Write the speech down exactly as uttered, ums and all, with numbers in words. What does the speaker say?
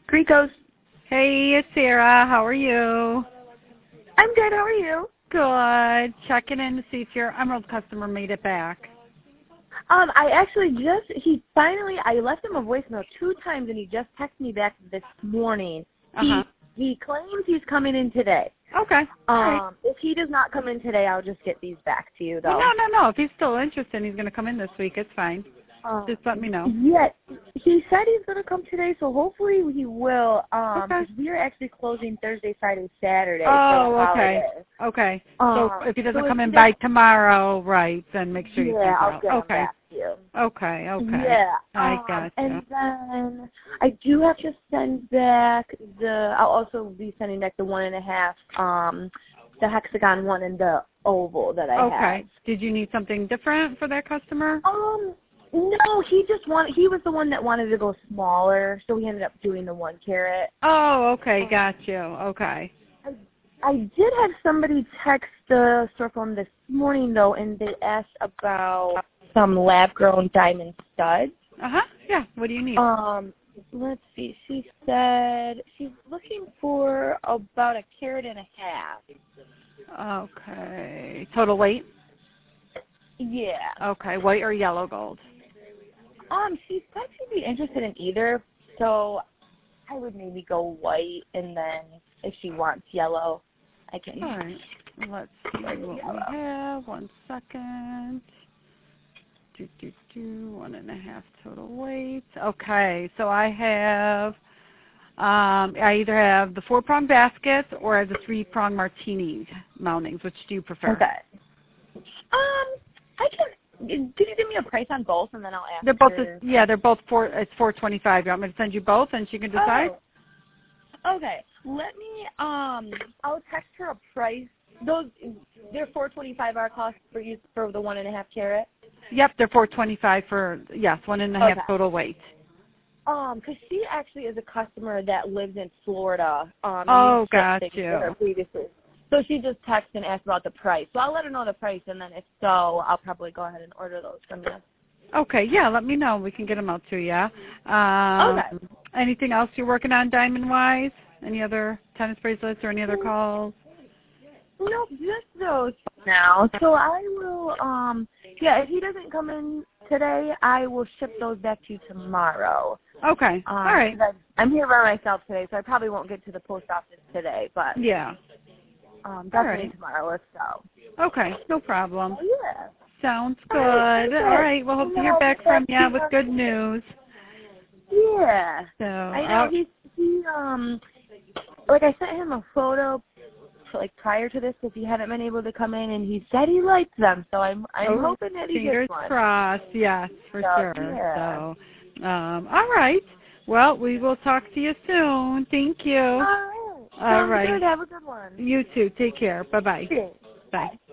Gricos. Hey, it's Sarah. How are you? I'm good. How are you? Good. Checking in to see if your Emerald customer made it back. Um, I actually just, he finally, I left him a voicemail two times, and he just texted me back this morning. Uh-huh. He, he claims he's coming in today. Okay. Um, right. If he does not come in today, I'll just get these back to you, though. Well, no, no, no. If he's still interested, he's going to come in this week. It's fine. Um, Just let me know. Yeah, he said he's going to come today, so hopefully he will. Um, Okay. 'cause we are actually closing Thursday, Friday, Saturday. Oh, for the okay. holiday. Okay. Um, so if he doesn't so come if in he by does, tomorrow, right, then make sure you yeah, take it I'll out. get him Okay. back to you. Okay, okay. Yeah. I um, gotcha. And then I do have to send back the. I'll also be sending back the one and a half, um, the hexagon one and the oval that I Okay. have. Did you need something different for that customer? Um, no, he just wanted. He was the one that wanted to go smaller, so we ended up doing the one carat. Oh, okay. Got you. Okay. I, I did have somebody text the store phone this morning though, and they asked about some lab-grown diamond studs. Uh huh. Yeah. What do you need? Um, let's see. She said she's looking for about a carat and a half. Okay. Total weight? Yeah. Okay. White or yellow gold? Um, she said she'd be interested in either, so I would maybe go white, and then if she wants yellow, I can. All right. Let's see what we have. One second. Do, do, do. One and a half total weight. Okay. So I have, um, I either have the four-prong baskets or I have the three-prong martini mountings. Which do you prefer? Okay. Um, I can. Did you give me a price on both, and then I'll ask They're both, her? the, yeah, they're both four. It's four twenty-five. You want me to send you both, and she can decide? Oh. Okay. Let me. Um, I'll text her a price. Those they're four twenty-five our cost for you for the one and a half carat. Yep, they're four twenty-five for yes, one and a half Okay. total weight. Um, because she actually is a customer that lives in Florida. Um, Oh, and got things you. for her previously. So she just texted and asked about the price. So I'll let her know the price, and then if so, I'll probably go ahead and order those from you. Okay, yeah, let me know. We can get them out to you. Um, Okay. Anything else you're working on diamond-wise? Any other tennis bracelets or any other calls? Nope, just those now. So I will, um, yeah, if he doesn't come in today, I will ship those back to you tomorrow. Okay, Um, all right. 'cause I, I'm here by myself today, so I probably won't get to the post office today, but Yeah. um, definitely right. tomorrow if so. Okay, no problem. Oh, yeah. Sounds good. All right, All right, well, hope to hear back from you with good news. Yeah. So, I know, uh, he, he, um, like I sent him a photo like prior to this because he hadn't been able to come in, and he said he liked them. So I'm I'm oh, hoping that he fingers gets one. crossed. Yes, for So, sure. yeah. So, um, all right. Well, we will talk to you soon. Thank you. All right. All Sounds right. good. Have a good one. You too. Take care. Bye-bye. Cheers. Bye.